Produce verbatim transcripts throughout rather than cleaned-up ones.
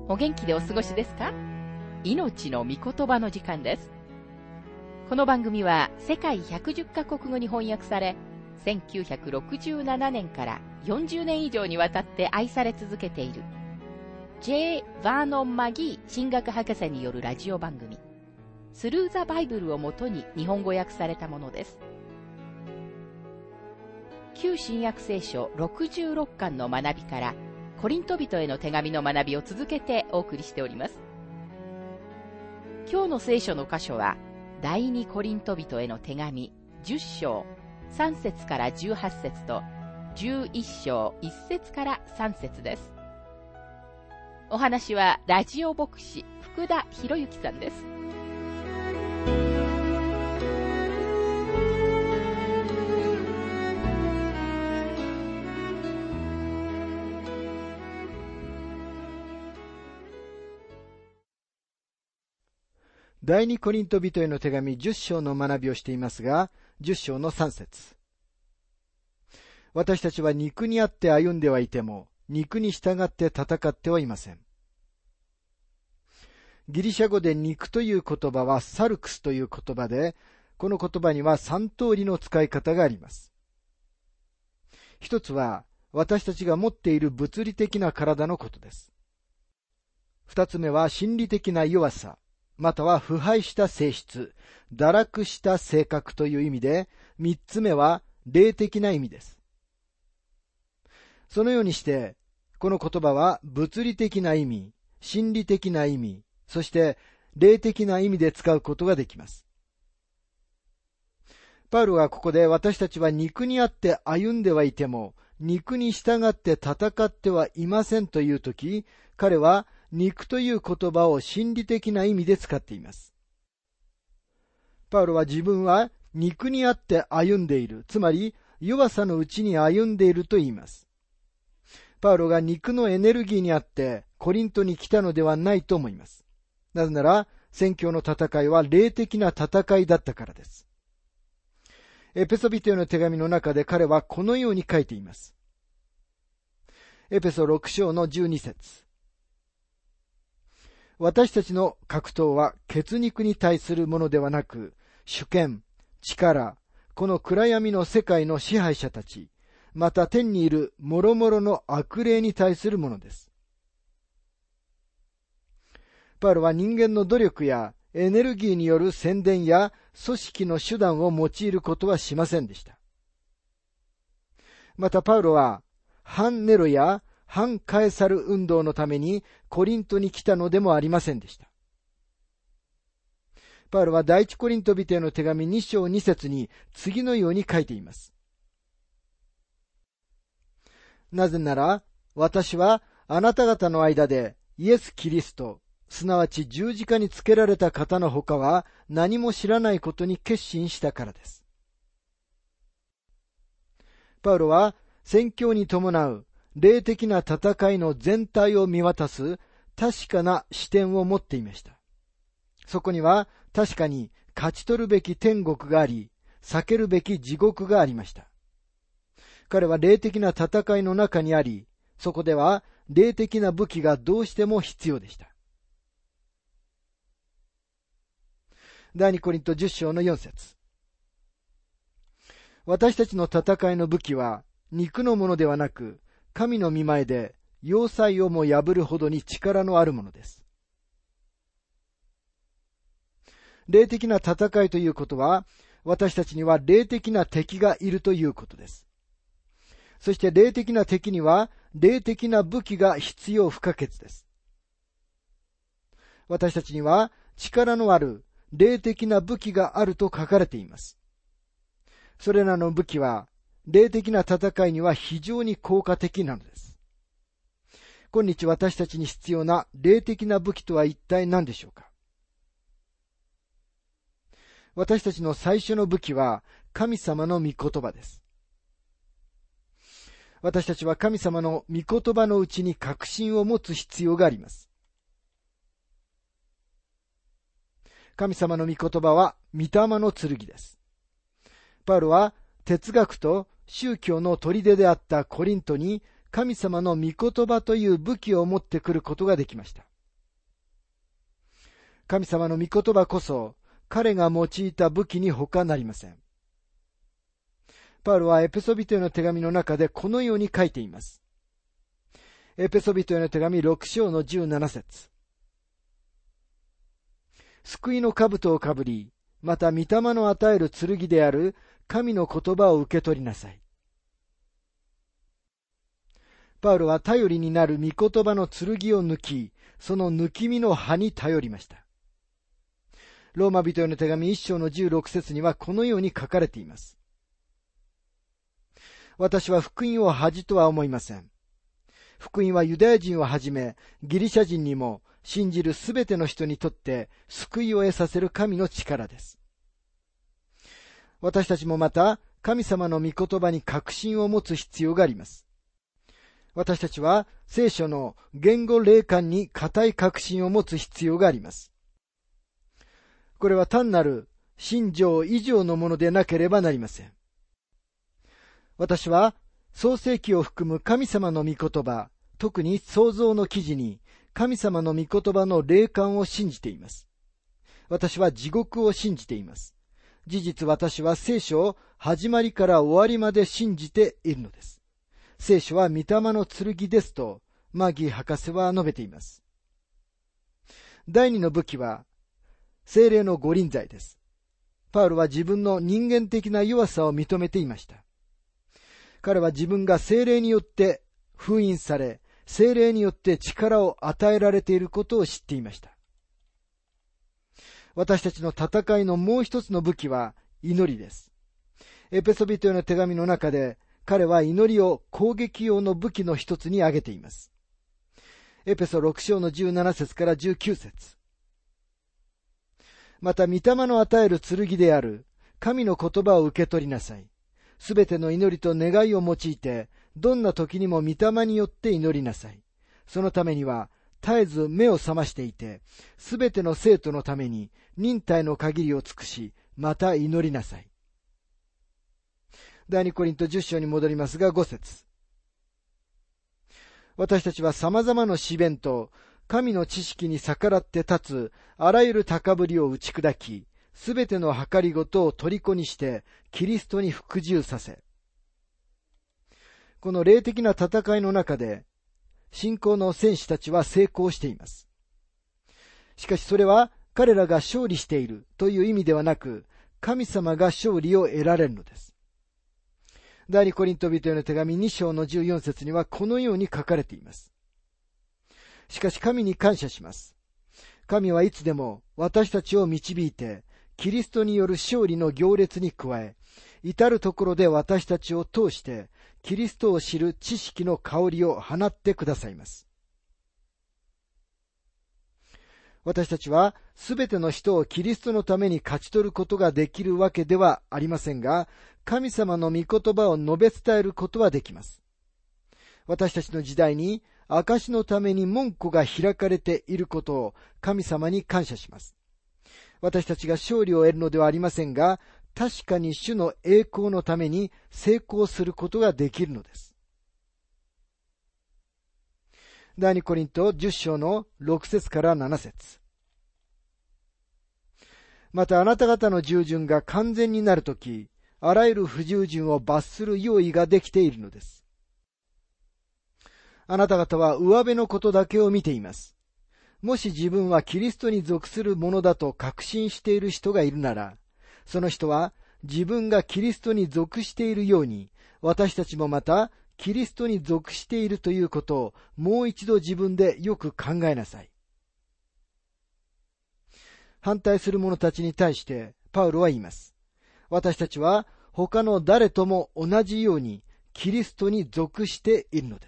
お元気でお過ごしですか？命の御言葉の時間です。この番組は世界ひゃくじゅっカ国語に翻訳され、せんきゅうひゃくろくじゅうななねんからよんじゅうねん以上にわたって愛され続けている J. バーノン・マギー神学博士によるラジオ番組、スルー・ザ・バイブルをもとに日本語訳されたものです。旧新約聖書ろくじゅうろっかんの学びからコリント人への手紙の学びを続けてお送りしております。今日の聖書の箇所は第二コリント人への手紙じゅっ章さん節からじゅうはち節とじゅういっ章いち節からさん節です。お話はラジオ牧師福田博之さんです。 第二コリント人への手紙じゅっ章の学びをしていますが、じゅっ章のさん節。私たちは肉にあって歩んではいても、肉に従って戦ってはいません。ギリシャ語で肉という言葉はサルクスという言葉で、この言葉にはさん通りの使い方があります。一つは、私たちが持っている物理的な体のことです。二つ目は心理的な弱さ、または腐敗した性質、堕落した性格という意味で、三つ目は霊的な意味です。そのようにして、この言葉は物理的な意味、心理的な意味、そして霊的な意味で使うことができます。パウロがここで私たちは肉にあって歩んではいても、肉に従って戦ってはいませんというとき、彼は肉という言葉を心理的な意味で使っています。パウロは自分は肉にあって歩んでいる、つまり弱さのうちに歩んでいると言います。パウロが肉のエネルギーにあってコリントに来たのではないと思います。なぜなら宣教の戦いは霊的な戦いだったからです。エペソビトへの手紙の中で彼はこのように書いています。エペソろく章のじゅうに節。私たちの格闘は血肉に対するものではなく、主権、力、この暗闇の世界の支配者たち、また天にいる諸々の悪霊に対するものです。パウロは人間の努力やエネルギーによる宣伝や組織の手段を用いることはしませんでした。またパウロは反ネロや反カエサル運動のためにコリントに来たのでもありませんでした。パウロは第一コリント人への手紙に章に節に次のように書いています。なぜなら、私はあなた方の間でイエス・キリスト、すなわち十字架につけられた方のほかは何も知らないことに決心したからです。パウロは宣教に伴う霊的な戦いの全体を見渡す確かな視点を持っていました。そこには確かに勝ち取るべき天国があり、避けるべき地獄がありました。彼は霊的な戦いの中にあり、そこでは霊的な武器がどうしても必要でした。第二コリントじゅっ章のよん節。私たちの戦いの武器は肉のものではなく、神の御前で要塞をも破るほどに力のあるものです。霊的な戦いということは、私たちには霊的な敵がいるということです。そして霊的な敵には霊的な武器が必要不可欠です。私たちには力のある霊的な武器があると書かれています。それらの武器は霊的な戦いには非常に効果的なのです。今日私たちに必要な霊的な武器とは一体何でしょうか？私たちの最初の武器は神様の御言葉です。私たちは神様の御言葉のうちに確信を持つ必要があります。神様の御言葉は御霊の剣です。パウロは哲学と宗教の砦であったコリントに神様の御言葉という武器を持ってくることができました。 神様の御言葉こそ彼が用いた武器に他なりません。パウロはエペソビトへの手紙の中でこのように書いています。エペソビトへの手紙ろく章のじゅうなな節。救いの兜をかぶり、また御霊の与える剣である神の言葉を受け取りなさい。パウロは頼りになる御言葉の剣を抜き、その抜き身の刃に頼りました。ローマ人への手紙いち章のじゅうろく節にはこのように書かれています。私は福音を恥とは思いません。福音はユダヤ人をはじめ、ギリシャ人にも信じるすべての人にとって救いを得させる神の力です。私たちもまた神様の御言葉に確信を持つ必要があります。私たちは聖書の言語霊感に固い確信を持つ必要があります。これは単なる信条以上のものでなければなりません。私は創世記を含む神様の御言葉、特に創造の記事に神様の御言葉の霊感を信じています。私は地獄を信じています。事実私は聖書を始まりから終わりまで信じているのです。聖書は御霊の剣ですとマギー博士は述べています。第二の武器は聖霊の御臨在です。パウロは自分の人間的な弱さを認めていました。彼は自分が聖霊によって封印され、聖霊によって力を与えられていることを知っていました。私たちの戦いのもう一つの武器は祈りです。エペソビトへの手紙の中で彼は祈りを攻撃用の武器の一つに挙げています。エペソろく章のじゅうなな節からじゅうきゅう節。また御霊の与える剣である神の言葉を受け取りなさい。すべての祈りと願いを用いて、どんな時にも御霊によって祈りなさい。そのためには、絶えず目を覚ましていて、すべての生徒のために忍耐の限りを尽くし、また祈りなさい。第二コリントじゅっ章に戻りますが、ご節。私たちは様々な試練と、神の知識に逆らって立つ、あらゆる高ぶりを打ち砕き、すべての計りごとを虜にして、キリストに服従させ。この霊的な戦いの中で、信仰の戦士たちは成功しています。しかしそれは彼らが勝利しているという意味ではなく、神様が勝利を得られるのです。第二コリント人への手紙に章のじゅうよん節にはこのように書かれています。しかし神に感謝します。神はいつでも私たちを導いて、キリストによる勝利の行列に加え、至るところで私たちを通して、キリストを知る知識の香りを放ってくださいます。私たちはすべての人をキリストのために勝ち取ることができるわけではありませんが、神様の御言葉を述べ伝えることはできます。私たちの時代に証のために門戸が開かれていることを神様に感謝します。私たちが勝利を得るのではありませんが、確かに主の栄光のために成功することができるのです。第二コリントじゅっ章のろく節からなな節。またあなた方の従順が完全になるとき、あらゆる不従順を罰する用意ができているのです。あなた方は上辺のことだけを見ています。もし自分はキリストに属するものだと確信している人がいるなら、その人は自分がキリストに属しているように、私たちもまたキリストに属しているということをもう一度自分でよく考えなさい。反対する者たちに対してパウロは言います。私たちは他の誰とも同じようにキリストに属しているのです。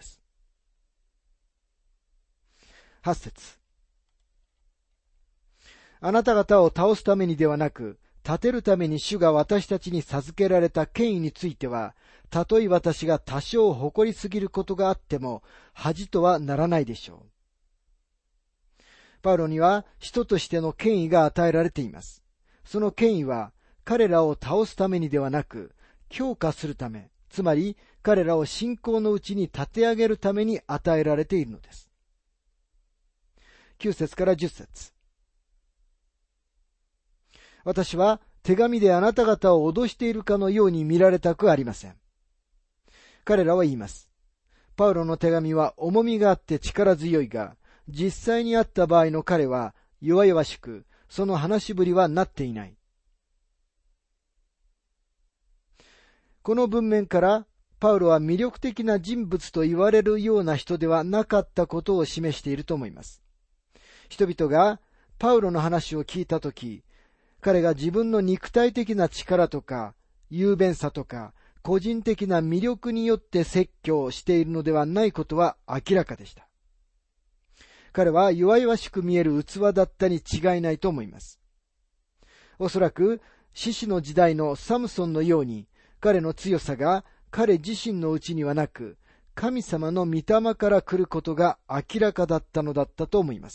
はち節。あなた方を倒すためにではなく、立てるために主が私たちに授けられた権威については、たとえ私が多少誇りすぎることがあっても、恥とはならないでしょう。パウロには使徒としての権威が与えられています。その権威は、彼らを倒すためにではなく、強化するため、つまり彼らを信仰のうちに立て上げるために与えられているのです。きゅう節からじゅっ節。 私は手紙であなた方を脅しているかのように見られたくありません。彼らは言います。パウロの手紙は重みがあって力強いが、実際にあった場合の彼は弱々しく、その話しぶりはなっていない。この文面からパウロは魅力的な人物と言われるような人ではなかったことを示していると思います。人々がパウロの話を聞いたとき、彼が自分の肉体的な力とか、雄弁さとか、個人的な魅力によって説教をしているのではないことは明らかでした。彼は弱々しく見える器だったに違いないと思います。おそらく、士師の時代のサムソンのように、彼の強さが彼自身のうちにはなく、神様の御霊から来ることが明らかだったのだったと思います。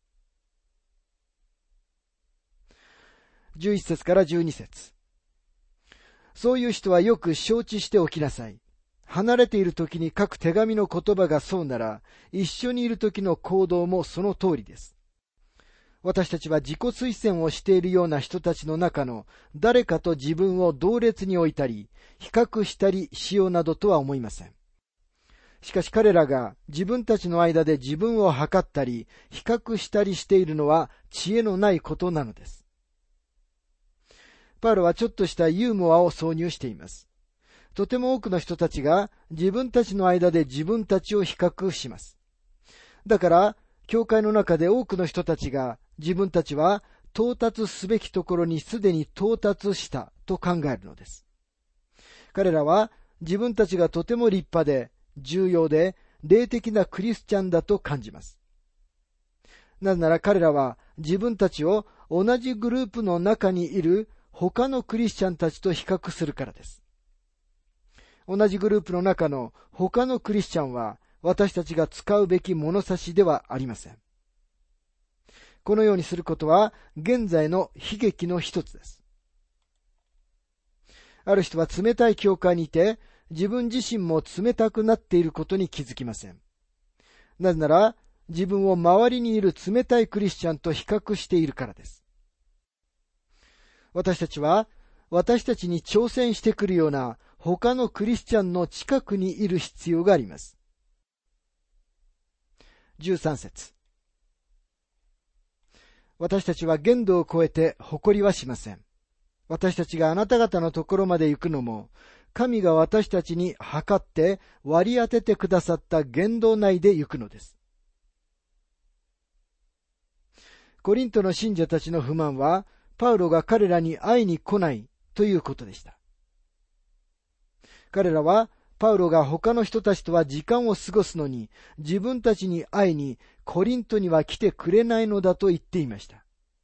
じゅういっ節からじゅうに節。そういう人はよく承知しておきなさい。離れている時に書く手紙の言葉がそうなら、一緒にいる時の行動もその通りです。私たちは自己推薦をしているような人たちの中の誰かと自分を同列に置いたり、比較したりしようなどとは思いません。しかし彼らが自分たちの間で自分を測ったり、比較したりしているのは知恵のないことなのです。パウロはちょっとしたユーモアを挿入しています。とても多くの人たちが自分たちの間で自分たちを比較します。だから、教会の中で多くの人たちが自分たちは到達すべきところにすでに到達したと考えるのです。彼らは自分たちがとても立派で重要で霊的なクリスチャンだと感じます。なぜなら彼らは自分たちを同じグループの中にいる他のクリスチャンたちと比較するからです。同じグループの中の他のクリスチャンは私たちが使うべき物差しではありません。このようにすることは現在の悲劇の一つです。ある人は冷たい教会にいて自分自身も冷たくなっていることに気づきません。なぜなら自分を周りにいる冷たいクリスチャンと比較しているからです。私たちは私たちに挑戦してくるような他のクリスチャンの近くにいる必要があります。じゅうさん節。私たちは限度を超えて誇りはしません。私たちがあなた方のところまで行くのも、神が私たちに測って割り当ててくださった限度内で行くのです。コリントの信者たちの不満は、パウロが彼らに会いに来ないということでした。彼らはパウロが他の人たちとは時間を過ごすのに自分たちに会いにコリントには来てくれないのだと言っていました。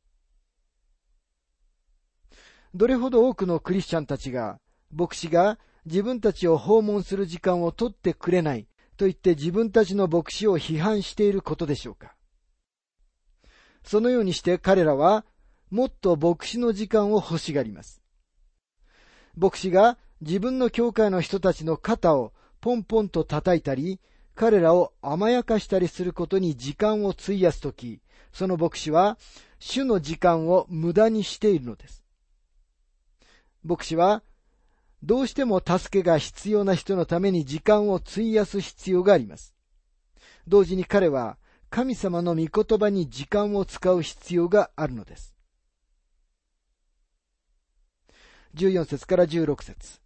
どれほど多くのクリスチャンたちが牧師が自分たちを訪問する時間を取ってくれないと言って自分たちの牧師を批判していることでしょうか。そのようにして彼らはもっと牧師の時間を欲しがります。牧師が自分の教会の人たちの肩をポンポンと叩いたり、彼らを甘やかしたりすることに時間を費やすとき、その牧師は主の時間を無駄にしているのです。牧師はどうしても助けが必要な人のために時間を費やす必要があります。同時に彼は神様の御言葉に時間を使う必要があるのです。じゅうよん節からじゅうろく節。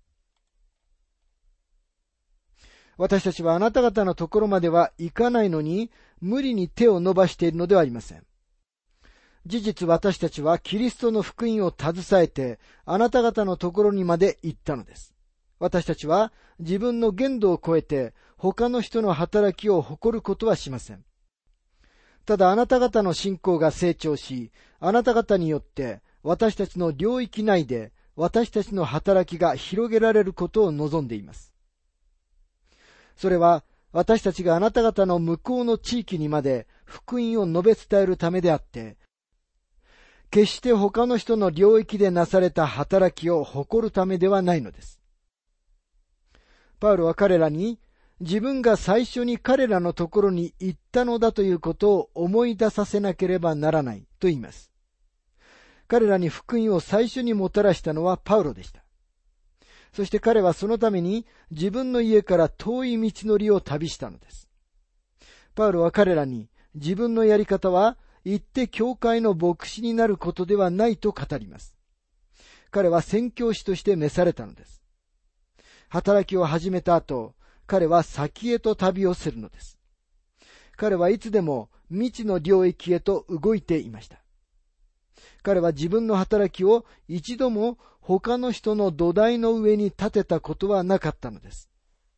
私たちはあなた方のところまでは行かないのに、無理に手を伸ばしているのではありません。事実私たちはキリストの福音を携えて、あなた方のところにまで行ったのです。私たちは自分の限度を超えて、他の人の働きを誇ることはしません。ただあなた方の信仰が成長し、あなた方によって私たちの領域内で、私たちの働きが広げられることを望んでいます。それは私たちがあなた方の向こうの地域にまで福音を述べ伝えるためであって、決して他の人の領域でなされた働きを誇るためではないのです。パウロは彼らに自分が最初に彼らのところに行ったのだということを思い出させなければならないと言います。 彼らに福音を最初にもたらしたのはパウロでした。そして彼はそのために自分の家から遠い道のりを旅したのです。パウロは彼らに自分のやり方は行って教会の牧師になることではないと語ります。彼は宣教師として召されたのです。働きを始めた後、彼は先へと旅をするのです。彼はいつでも未知の領域へと動いていました。彼は自分の働きを一度も他の人の土台の上に立てたことはなかったのです。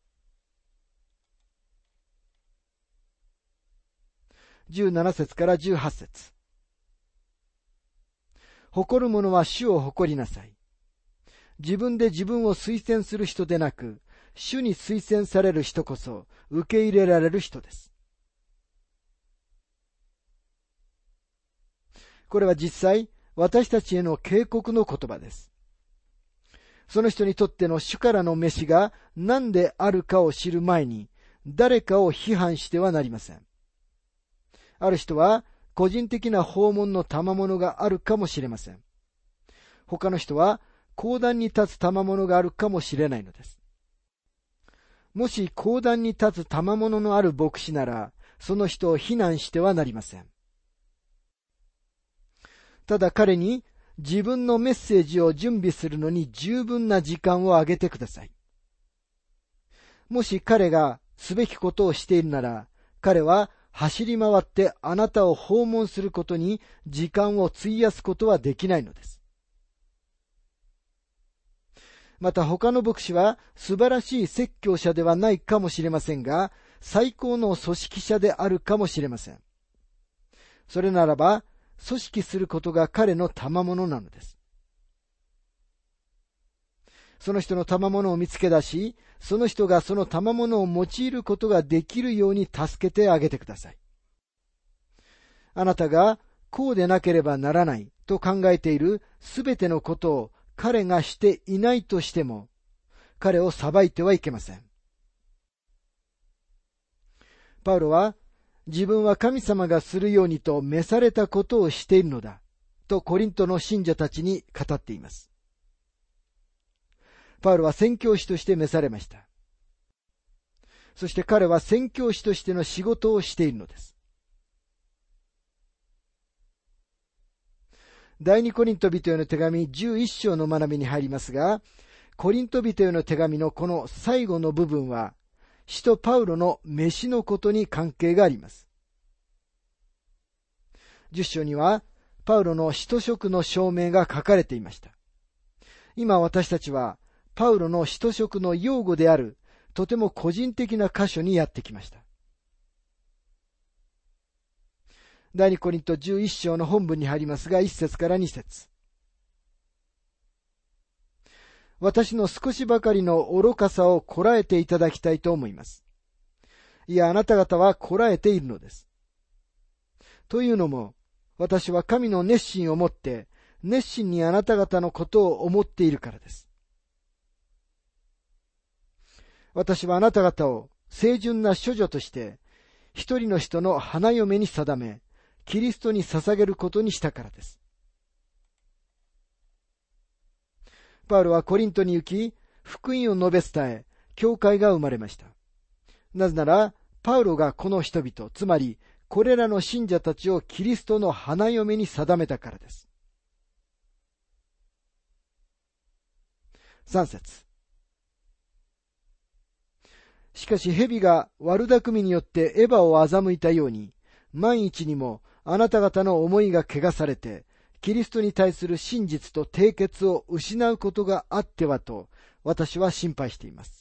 じゅうなな節からじゅうはち節。誇る者は主を誇りなさい。自分で自分を推薦する人でなく、主に推薦される人こそ受け入れられる人です。これは実際、私たちへの警告の言葉です。その人にとっての主からの召しが何であるかを知る前に、誰かを批判してはなりません。ある人は個人的な訪問の賜物があるかもしれません。他の人は講談に立つ賜物があるかもしれないのです。もし講談に立つ賜物のある牧師なら、その人を非難してはなりません。ただ彼に自分のメッセージを準備するのに十分な時間をあげてください。もし彼がすべきことをしているなら、彼は走り回ってあなたを訪問することに時間を費やすことはできないのです。また他の牧師は素晴らしい説教者ではないかもしれませんが、最高の組織者であるかもしれません。それならば、組織することが彼の賜物なのです。その人の賜物を見つけ出し、その人がその賜物を用いることができるように助けてあげてください。あなたがこうでなければならないと考えているすべてのことを彼がしていないとしても、彼を裁いてはいけません。パウロは、自分は神様がするようにと召されたことをしているのだ、とコリントの信者たちに語っています。パウロは宣教師として召されました。そして彼は宣教師としての仕事をしているのです。第二コリント人への手紙じゅういっ章の学びに入りますが、コリント人への手紙のこの最後の部分は、使徒パウロの召しのことに関係があります。じゅっ章には、パウロの使徒職の証明が書かれていました。今私たちは、パウロの使徒職の用語である、とても個人的な箇所にやってきました。第二コリントじゅういっ章の本文に入りますが、いっ節からに節。私の少しばかりの愚かさをこらえていただきたいと思います。いや、あなた方はこらえているのです。というのも、私は神の熱心をもって、熱心にあなた方のことを思っているからです。私はあなた方を清純な処女として、一人の人の花嫁に定め、キリストに捧げることにしたからです。パウロはコリントに行き、福音を述べ伝え、教会が生まれました。なぜなら、パウロがこの人々、つまり、これらの信者たちをキリストの花嫁に定めたからです。さん節。しかし蛇が悪巧みによってエヴァを欺いたように、万一にもあなた方の思いが汚されて、キリストに対する真実と締結を失うことがあってはと、私は心配しています。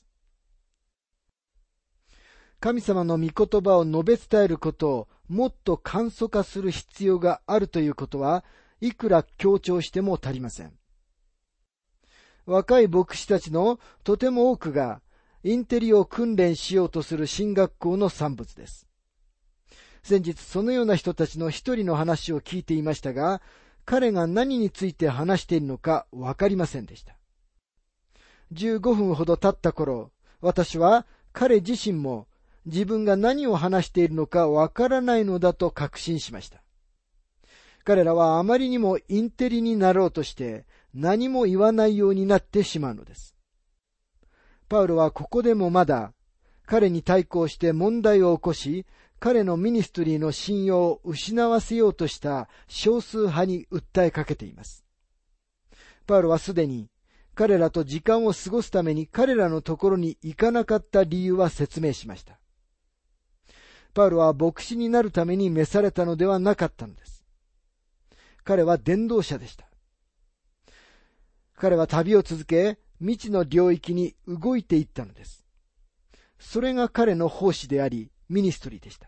神様の御言葉を述べ伝えることをもっと簡素化する必要があるということは、いくら強調しても足りません。若い牧師たちのとても多くが、インテリを訓練しようとする神学校の産物です。先日そのような人たちの一人の話を聞いていましたが、彼が何について話しているのかわかりませんでした。じゅうごふんほど経った頃、私は彼自身も自分が何を話しているのかわからないのだと確信しました。 彼らはあまりにもインテリになろうとして何も言わないようになってしまうのです。パウロはここでもまだ彼に対抗して問題を起こし、彼のミニストリーの信用を失わせようとした少数派に訴えかけています。パウロはすでに彼らと時間を過ごすために彼らのところに行かなかった理由は説明しました。パウロは牧師になるために召されたのではなかったのです。彼は伝道者でした。彼は旅を続け、未知の領域に動いていったのです。それが彼の奉仕であり、ミニストリーでした。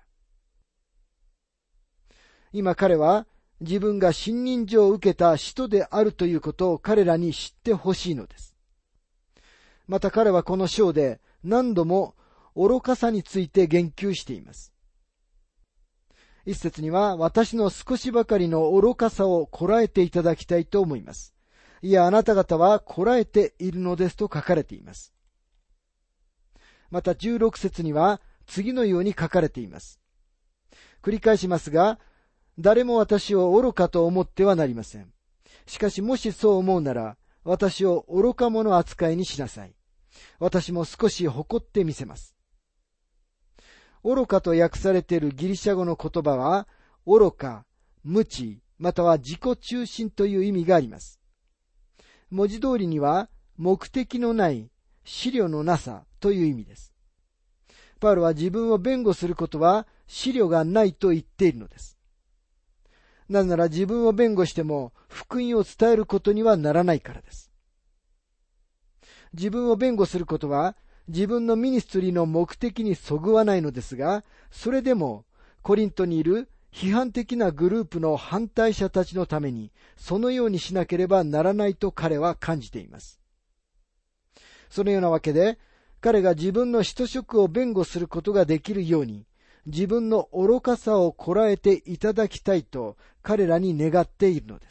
今彼は自分が信任状を受けた使徒であるということを彼らに知ってほしいのです。また彼はこの章で何度も愚かさについて言及しています。一節には、私の少しばかりの愚かさをこらえていただきたいと思います。いや、あなた方はこらえているのですと書かれています。またじゅうろく節には次のように書かれています。繰り返しますが、誰も私を愚かと思ってはなりません。しかしもしそう思うなら、私を愚か者扱いにしなさい。私も少し誇ってみせます。愚かと訳されているギリシャ語の言葉は、愚か、無知、または自己中心という意味があります。文字通りには、目的のない、思慮のなさという意味です。パウロは自分を弁護することは、思慮がないと言っているのです。なぜなら自分を弁護しても、福音を伝えることにはならないからです。自分を弁護することは、自分のミニストリーの目的にそぐわないのですが、それでもコリントにいる批判的なグループの反対者たちのためにそのようにしなければならないと彼は感じています。そのようなわけで、彼が自分の使徒職を弁護することができるように、自分の愚かさをこらえていただきたいと彼らに願っているのです。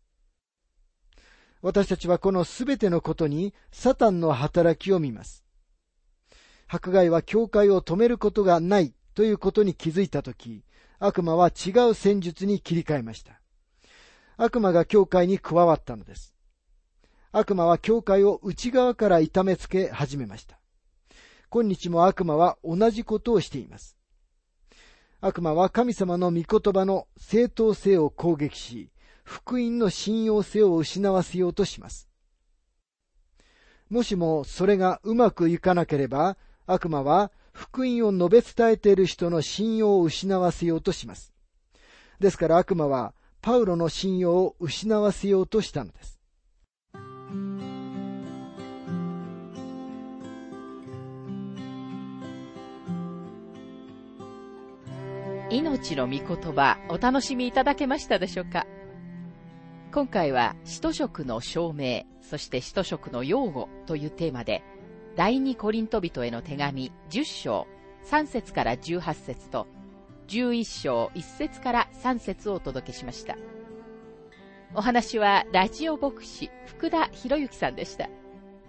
私たちはこのすべてのことにサタンの働きを見ます。迫害は教会を止めることがないということに気づいたとき、悪魔は違う戦術に切り替えました。悪魔が教会に加わったのです。悪魔は教会を内側から痛めつけ始めました。今日も悪魔は同じことをしています。悪魔は神様の御言葉の正当性を攻撃し、福音の信用性を失わせようとします。もしもそれがうまくいかなければ、悪魔は福音を述べ伝えている人の信用を失わせようとします。ですから悪魔はパウロの信用を失わせようとしたのです。 命の御言葉、お楽しみいただけましたでしょうか。今回は使徒職の証明、そして使徒職の用語というテーマで、第二コリント人への手紙じゅっ章さん節からじゅうはち節とじゅういっ章いち節からさん節をお届けしました。お話はラジオ牧師福田博之さんでした。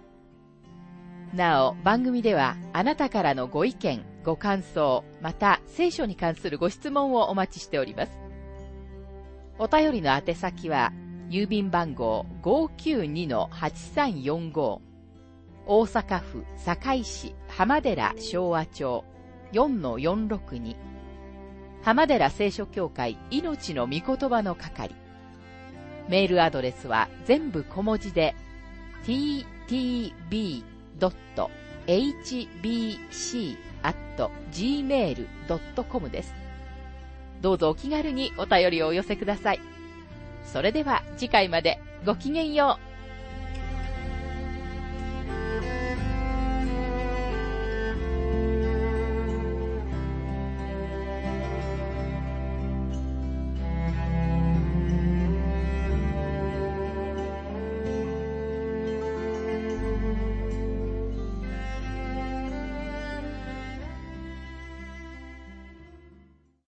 なお番組ではあなたからのご意見、ご感想、また聖書に関するご質問をお待ちしております。お便りの宛先は郵便番号 ごーきゅうにのはちさんよんご、大阪府堺市浜寺昭和町 よんのよんろくに、浜寺聖書協会命の御言葉の係。メールアドレスは全部小文字で ティーティービードットエイチビーシーアットジーメールドットコム です。どうぞお気軽にお便りをお寄せください。それでは次回までごきげんよう。